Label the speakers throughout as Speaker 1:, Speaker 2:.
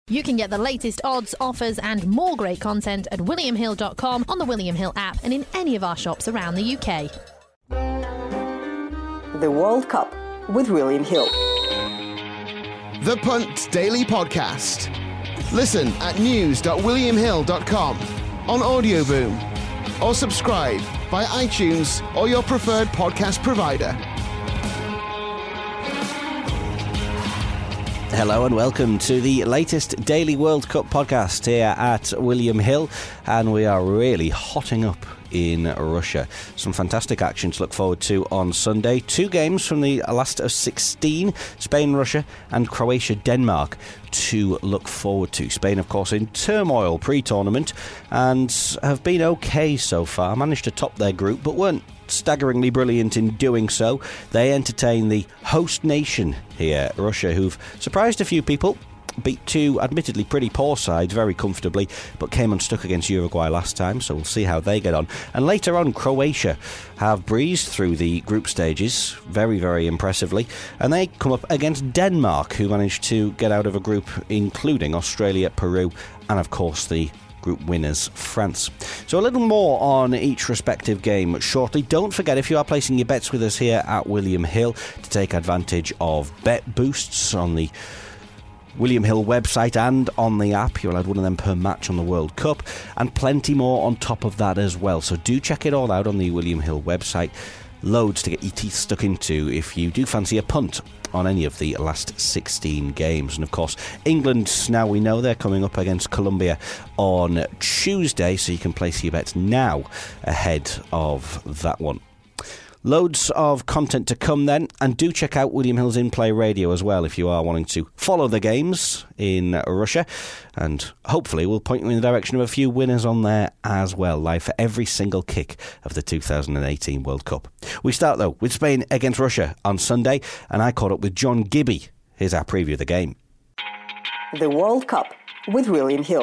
Speaker 1: You can get the latest odds, offers and more great content at williamhill.com, on the William Hill app and in any of our shops around the UK.
Speaker 2: The World Cup with William Hill.
Speaker 3: The Punt Daily Podcast. Listen at news.williamhill.com, on Audio Boom, or subscribe via iTunes or your preferred podcast provider.
Speaker 4: Hello and welcome to the latest Daily World Cup podcast here at William Hill, and we are really hotting up in Russia. Some fantastic action to look forward to on Sunday. 2 games from the last of 16, Spain-Russia and Croatia-Denmark to look forward to. Spain, of course, in turmoil pre-tournament and have been okay so far. Managed to top their group but weren't staggeringly brilliant in doing so. They entertain the host nation here, Russia, who've surprised a few people. Beat 2 admittedly pretty poor sides very comfortably, but came unstuck against Uruguay last time, so we'll see how they get on. And later on, Croatia have breezed through the group stages very, very impressively, and they come up against Denmark, who managed to get out of a group including Australia, Peru, and of course the group winners, France. So a little more on each respective game shortly. Don't forget, if you are placing your bets with us here at William Hill, to take advantage of bet boosts on the William Hill website and on the app. You'll add one of them per match on the World Cup, and plenty more on top of that as well. So do check it all out on the William Hill website. Loads to get your teeth stuck into if you do fancy a punt on any of the last 16 games. And of course, England, now we know they're coming up against Colombia on Tuesday, so you can place your bets now ahead of that one. Loads of content to come then, and do check out William Hill's In-Play Radio as well if you are wanting to follow the games in Russia, and hopefully we'll point you in the direction of a few winners on there as well, live for every single kick of the 2018 World Cup. We start though with Spain against Russia on Sunday, and I caught up with John Gibby. Here's our preview of the game.
Speaker 2: The World Cup with William Hill.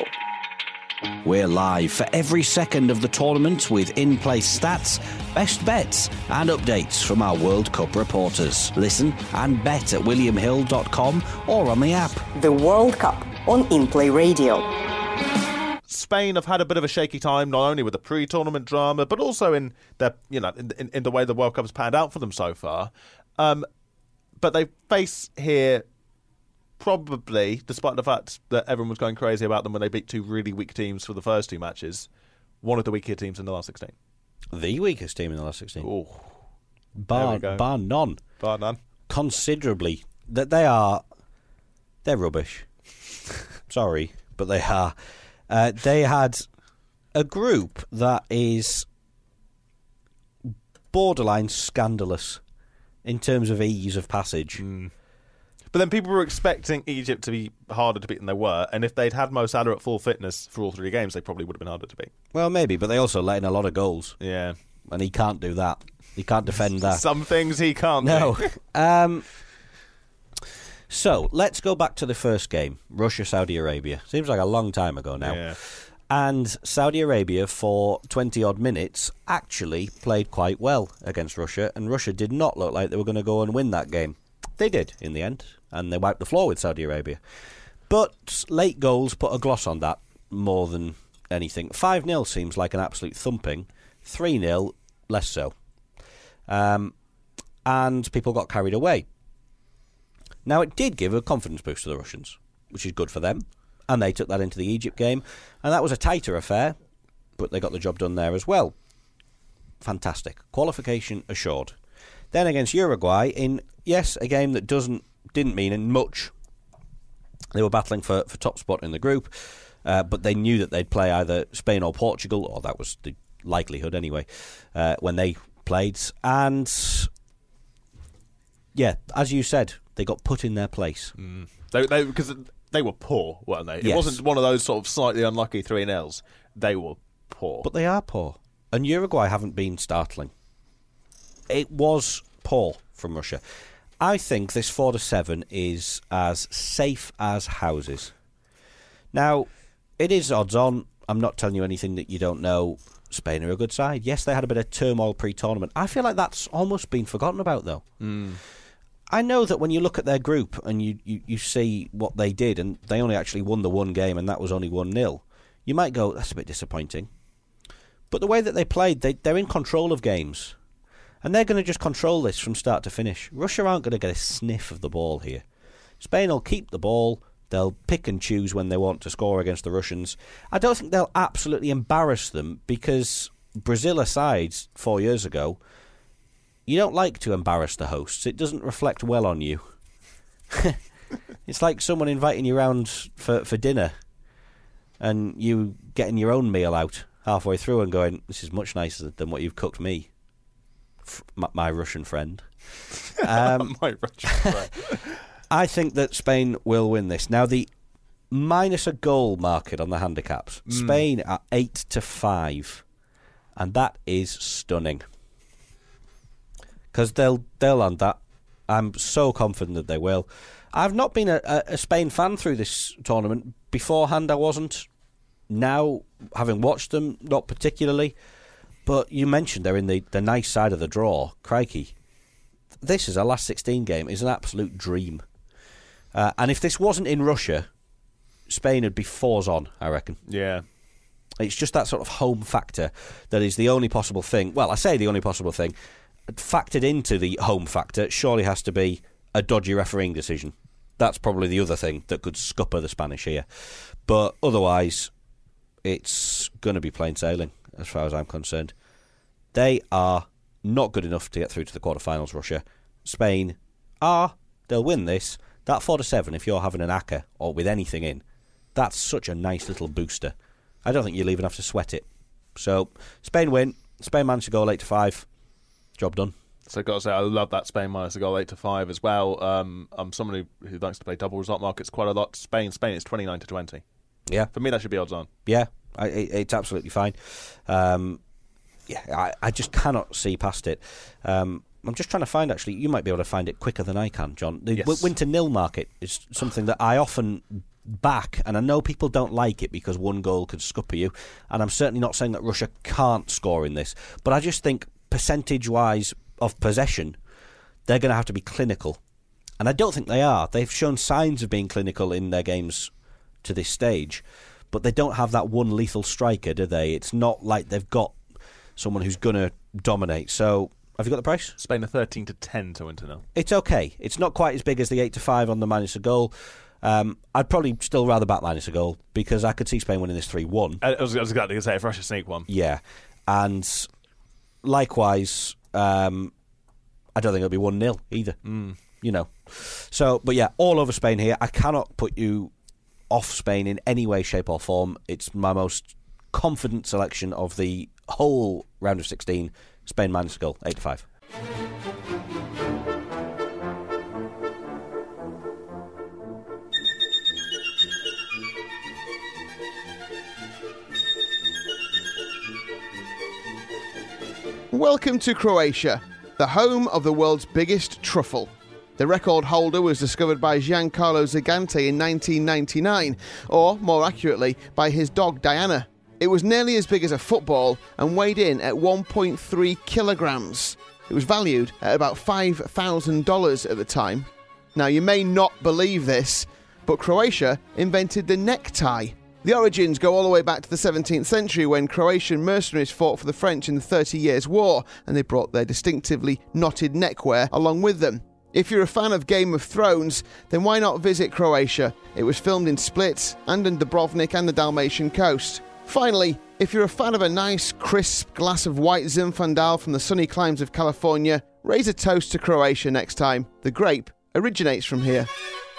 Speaker 4: We're live for every second of the tournament with in-play stats, best bets and updates from our World Cup reporters. Listen and bet at williamhill.com or on the app.
Speaker 2: The World Cup on In-Play Radio.
Speaker 5: Spain have had a bit of a shaky time, not only with the pre-tournament drama, but also in their, in the way the World Cup has panned out for them so far. But they face here, probably, despite the fact that everyone was going crazy about them when they beat 2 really weak teams for the first 2 matches, one of the weaker teams in the last 16.
Speaker 4: The weakest team in the last 16.
Speaker 5: Oh,
Speaker 4: Bar none.
Speaker 5: Bar none.
Speaker 4: Considerably. They're rubbish. Sorry, but they are. They had a group that is borderline scandalous in terms of ease of passage.
Speaker 5: But then people were expecting Egypt to be harder to beat than they were, and if they'd had Mo Salah at full fitness for all 3 games, they probably would have been harder to beat.
Speaker 4: Well, maybe, but they also let in a lot of goals.
Speaker 5: Yeah.
Speaker 4: And he can't do that. He can't defend that.
Speaker 5: Some things he can't
Speaker 4: do.
Speaker 5: No.
Speaker 4: So, let's go back to the first game, Russia-Saudi Arabia. Seems like a long time ago now.
Speaker 5: Yeah.
Speaker 4: And Saudi Arabia, for 20-odd minutes, actually played quite well against Russia, and Russia did not look like they were going to go and win that game. They did, in the end, and they wiped the floor with Saudi Arabia. But late goals put a gloss on that more than anything. 5-0 seems like an absolute thumping. 3-0, less so. And people got carried away. Now, it did give a confidence boost to the Russians, which is good for them. And they took that into the Egypt game. And that was a tighter affair, but they got the job done there as well. Fantastic. Qualification assured. Then against Uruguay in, yes, a game that didn't mean much. They were battling for top spot in the group, but they knew that they'd play either Spain or Portugal, or that was the likelihood anyway, when they played. And, yeah, as you said, they got put in their place.
Speaker 5: Because they were poor, weren't they?
Speaker 4: Yes.
Speaker 5: It wasn't one of those sort of slightly unlucky 3-0s. They were poor.
Speaker 4: But they are poor. And Uruguay haven't been startling. It was poor from Russia. I think this 4-7 is as safe as houses. Now, it is odds on. I'm not telling you anything that you don't know. Spain are a good side. Yes, they had a bit of turmoil pre-tournament. I feel like that's almost been forgotten about, though. I know that when you look at their group and you see what they did, and they only actually won the one game, and that was only 1-0, you might go, that's a bit disappointing. But the way that they played, they're in control of games. And they're going to just control this from start to finish. Russia aren't going to get a sniff of the ball here. Spain will keep the ball. They'll pick and choose when they want to score against the Russians. I don't think they'll absolutely embarrass them, because Brazil aside 4 years ago, you don't like to embarrass the hosts. It doesn't reflect well on you. It's like someone inviting you round for dinner and you getting your own meal out halfway through and going, this is much nicer than what you've cooked me, my Russian friend.
Speaker 5: My Russian friend.
Speaker 4: I think that Spain will win this. Now, the minus a goal market on the handicaps, Spain are 8-5, and that is stunning. Because they'll land that. I'm so confident that they will. I've not been a Spain fan through this tournament. Beforehand, I wasn't. Now, having watched them, not particularly. But you mentioned they're in the nice side of the draw. Crikey. This is a last 16 game. It's an absolute dream. And if this wasn't in Russia, Spain would be 4s on, I reckon.
Speaker 5: Yeah.
Speaker 4: It's just that sort of home factor that is the only possible thing. Well, I say the only possible thing. Factored into the home factor surely has to be a dodgy refereeing decision. That's probably the other thing that could scupper the Spanish here. But otherwise, it's going to be plain sailing as far as I'm concerned. They are not good enough to get through to the quarterfinals, Russia. Spain are. They'll win this. That 4-7, if you're having an ACCA or with anything in, that's such a nice little booster. I don't think you'll even have to sweat it. So, Spain win. Spain managed to go 8-5. Job done.
Speaker 5: So I've got to say, I love that Spain minus a goal 8-5 as well. I'm someone who likes to play double result markets quite a lot. Spain is 29-20.
Speaker 4: Yeah.
Speaker 5: For me, that should be odds on.
Speaker 4: Yeah, it's absolutely fine. I just cannot see past it. I'm just trying to find, actually, you might be able to find it quicker than I can, John. The win to nil market is something that I often back, and I know people don't like it because one goal could scupper you, and I'm certainly not saying that Russia can't score in this, but I just think percentage-wise of possession, they're going to have to be clinical. And I don't think they are. They've shown signs of being clinical in their games to this stage, but they don't have that one lethal striker, do they? It's not like they've got someone who's going to dominate. So, have you got the price?
Speaker 5: Spain are 13-10 to win to nil.
Speaker 4: It's okay. It's not quite as big as the 8-5 on the minus a goal. I'd probably still rather back minus a goal because I could see Spain winning this 3-1.
Speaker 5: I was exactly going to say, if Russia sneak one.
Speaker 4: Yeah. And likewise, I don't think it'll be 1-0 either. You know. So, but yeah, all over Spain here. I cannot put you off Spain in any way, shape or form. It's my most confident selection of the whole round of 16. Spain minus a goal, 8-5.
Speaker 3: Welcome to Croatia, the home of the world's biggest truffle. The record holder was discovered by Giancarlo Zagante in 1999, or more accurately, by his dog Diana. It was nearly as big as a football and weighed in at 1.3 kilograms. It was valued at about $5,000 at the time. Now, you may not believe this, but Croatia invented the necktie. The origins go all the way back to the 17th century when Croatian mercenaries fought for the French in the 30 Years' War, and they brought their distinctively knotted neckwear along with them. If you're a fan of Game of Thrones, then why not visit Croatia? It was filmed in Split and in Dubrovnik and the Dalmatian coast. Finally, if you're a fan of a nice, crisp glass of white Zinfandel from the sunny climes of California, raise a toast to Croatia next time. The grape originates from here.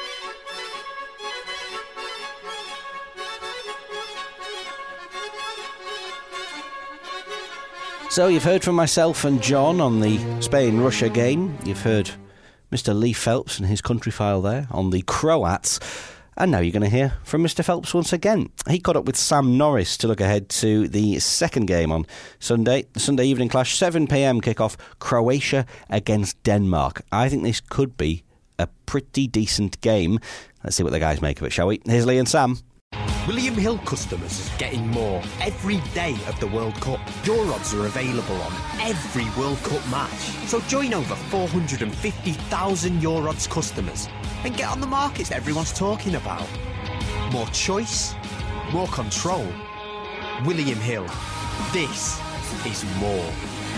Speaker 4: So you've heard from myself and John on the Spain-Russia game. You've heard Mr. Lee Phelps and his country file there on the Croats. And now you're going to hear from Mr. Phelps once again. He caught up with Sam Norris to look ahead to the second game on Sunday. The Sunday evening clash, 7 p.m. kickoff, Croatia against Denmark. I think this could be a pretty decent game. Let's see what the guys make of it, shall we? Here's Lee and Sam.
Speaker 6: William Hill customers are getting more every day of the World Cup. Your odds are available on every World Cup match. So join over 450,000 Your Odds customers and get on the markets that everyone's talking about. More choice, more control. William Hill. This is more.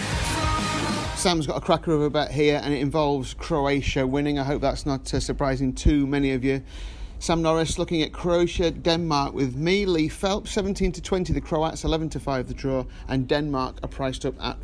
Speaker 3: Sam's got a cracker of a bet here, and it involves Croatia winning. I hope that's not surprising too many of you. Sam Norris looking at Croatia, Denmark with me. Lee Phelps, 17-20, the Croats, 11-5 the draw, and Denmark are priced up at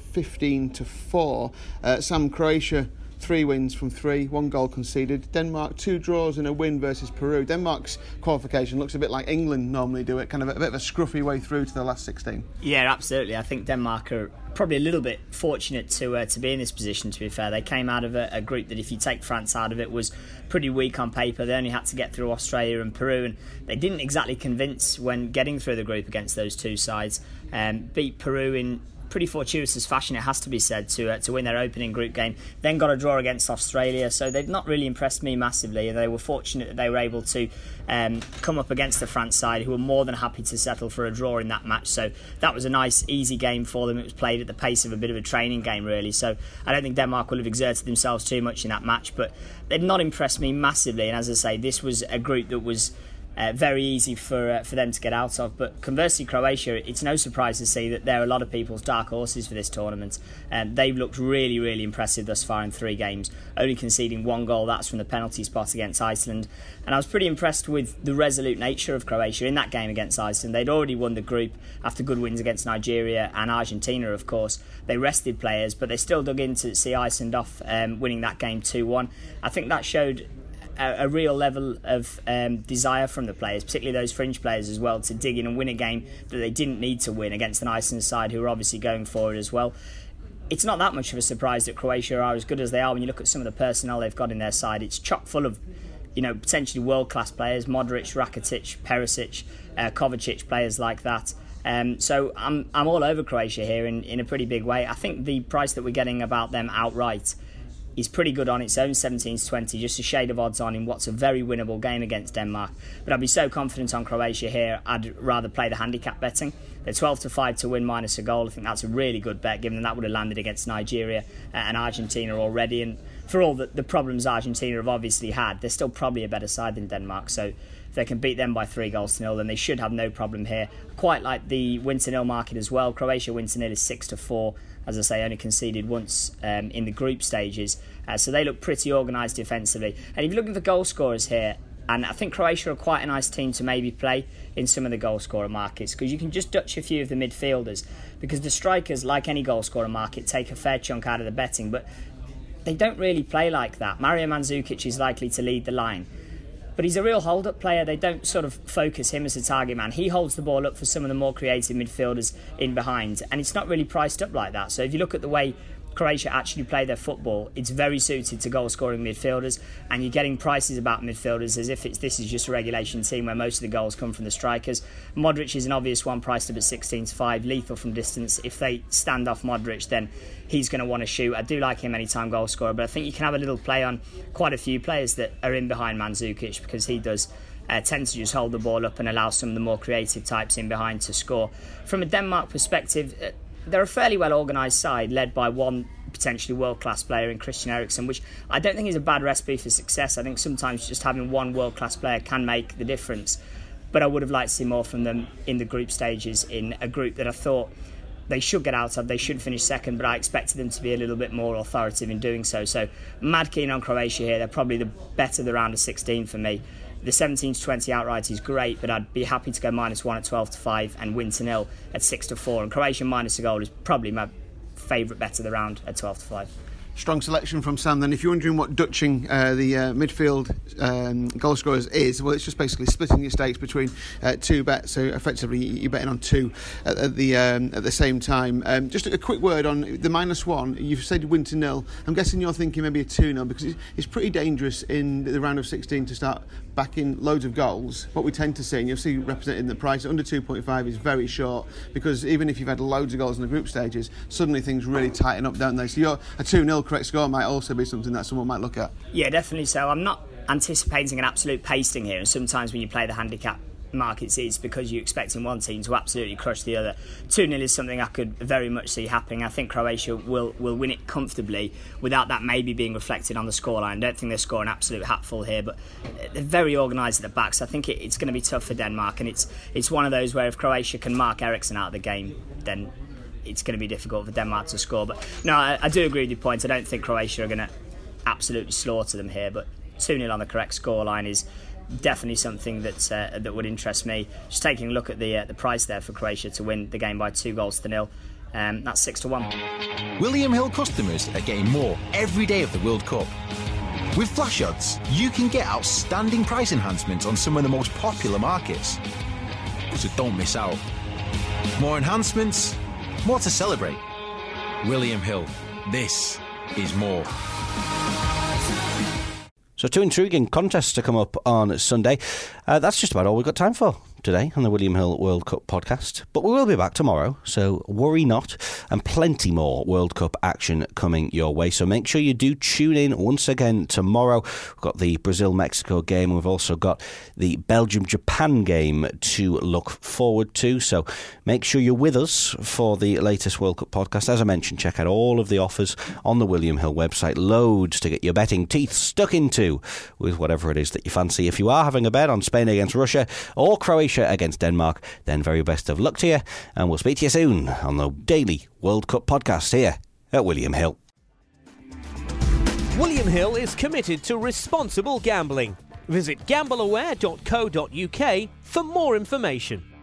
Speaker 3: 15-4. Sam, Croatia, 3 wins from 3, 1 goal conceded. Denmark, 2 draws and a win versus Peru. Denmark's qualification looks a bit like England normally do it, kind of a bit of a scruffy way through to the last 16.
Speaker 7: Yeah, absolutely. I think Denmark are probably a little bit fortunate to be in this position, to be fair. They came out of a group that, if you take France out of it, was pretty weak on paper. They only had to get through Australia and Peru, and they didn't exactly convince when getting through the group against those two sides. Beat Peru in pretty fortuitous fashion, it has to be said, to win their opening group game. Then got a draw against Australia, so they've not really impressed me massively. They were fortunate that they were able to come up against the France side, who were more than happy to settle for a draw in that match. So that was a nice, easy game for them. It was played at the pace of a bit of a training game, really. So I don't think Denmark will have exerted themselves too much in that match, but they've not impressed me massively. And as I say, this was a group that was very easy for them to get out of. But conversely, Croatia, it's no surprise to see that there are a lot of people's dark horses for this tournament. They've looked really, really impressive thus far in 3 games, only conceding 1 goal. That's from the penalty spot against Iceland. And I was pretty impressed with the resolute nature of Croatia in that game against Iceland. They'd already won the group after good wins against Nigeria and Argentina, of course. They rested players, but they still dug in to see Iceland off, winning that game 2-1. I think that showed a real level of desire from the players, particularly those fringe players as well, to dig in and win a game that they didn't need to win against an Iceland side who were obviously going forward as well. It's not that much of a surprise that Croatia are as good as they are when you look at some of the personnel they've got in their side. It's chock full of, potentially world-class players: Modric, Rakitic, Perisic, Kovacic, players like that. So I'm all over Croatia here in a pretty big way. I think the price that we're getting about them outright is pretty good on its own, 17-20, just a shade of odds on in what's a very winnable game against Denmark. But I'd be so confident on Croatia here, I'd rather play the handicap betting. They're 12-5 to win minus a goal. I think that's a really good bet, given that would have landed against Nigeria and Argentina already. And for all the problems Argentina have obviously had, they're still probably a better side than Denmark. So if they can beat them by 3-0, then they should have no problem here. Quite like the win-to-nil market as well. Croatia win-to-nil is 6-4. As I say, only conceded once in the group stages. So they look pretty organised defensively. And if you're looking for goal scorers here, and I think Croatia are quite a nice team to maybe play in some of the goal scorer markets, because you can just dutch a few of the midfielders, because the strikers, like any goal scorer market, take a fair chunk out of the betting, but they don't really play like that. Mario Mandzukic is likely to lead the line, but he's a real hold-up player. They don't sort of focus him as a target man. He holds the ball up for some of the more creative midfielders in behind, and it's not really priced up like that. So if you look at the way Croatia actually play their football, it's very suited to goal-scoring midfielders, and you're getting prices about midfielders as if this is just a regulation team where most of the goals come from the strikers. Modric is an obvious one, priced up at 16-5, lethal from distance. If they stand off Modric, then he's going to want to shoot. I do like him anytime goal scorer, but I think you can have a little play on quite a few players that are in behind Mandzukic, because he does tend to just hold the ball up and allow some of the more creative types in behind to score. From a Denmark perspective, they're a fairly well-organised side, led by one potentially world-class player in Christian Eriksen, which I don't think is a bad recipe for success. I think sometimes just having one world-class player can make the difference. But I would have liked to see more from them in the group stages, in a group that I thought they should get out of. They should finish second, but I expected them to be a little bit more authoritative in doing so. So mad keen on Croatia here. They're probably the better the round of 16 for me. The 17-20 outright is great, but I'd be happy to go -1 at 12-5 and win-0 at 6-4. And Croatia minus a goal is probably my favourite bet of the round at 12-5.
Speaker 3: Strong selection from Sam then. If you're wondering what dutching the midfield goal scorers is, well, it's just basically splitting your stakes between 2 bets. So effectively you're betting on 2 at the same time. Just a quick word on the -1. You've said win-0. I'm guessing you're thinking maybe a 2-0, because it's pretty dangerous in the round of 16 to start backing loads of goals. What we tend to see, and you'll see represented in the price, under 2.5 is very short, because even if you've had loads of goals in the group stages, suddenly things really tighten up, don't they? So a 2-0 correct score might also be something that someone might look at.
Speaker 7: Yeah, definitely so. I'm not anticipating an absolute pasting here, and sometimes when you play the handicap Mark, it's because you're expecting one team to absolutely crush the other. 2-0 is something I could very much see happening. I think Croatia will win it comfortably without that maybe being reflected on the scoreline. I don't think they're scoring absolute hatful here, but they're very organised at the back, so I think it's going to be tough for Denmark, and it's one of those where if Croatia can mark Eriksson out of the game, then it's going to be difficult for Denmark to score. But no, I do agree with your point. I don't think Croatia are going to absolutely slaughter them here, but 2-0 on the correct scoreline is definitely something that would interest me. Just taking a look at the price there for Croatia to win the game by 2-0. That's 6-1.
Speaker 8: William Hill customers are getting more every day of the World Cup. With Flash Odds, you can get outstanding price enhancements on some of the most popular markets. So don't miss out. More enhancements, more to celebrate. William Hill, this is more.
Speaker 4: So 2 intriguing contests to come up on Sunday. That's just about all we've got time for today on the William Hill World Cup podcast. But we will be back tomorrow, so worry not. And plenty more World Cup action coming your way. So make sure you do tune in once again tomorrow. We've got the Brazil-Mexico game. We've also got the Belgium-Japan game to look forward to. So make sure you're with us for the latest World Cup podcast. As I mentioned, check out all of the offers on the William Hill website. Loads to get your betting teeth stuck into with whatever it is that you fancy. If you are having a bet on Spain against Russia or Croatia against Denmark, then very best of luck to you, and we'll speak to you soon on the daily World Cup podcast here at William Hill.
Speaker 9: William Hill is committed to responsible gambling. Visit gambleaware.co.uk for more information.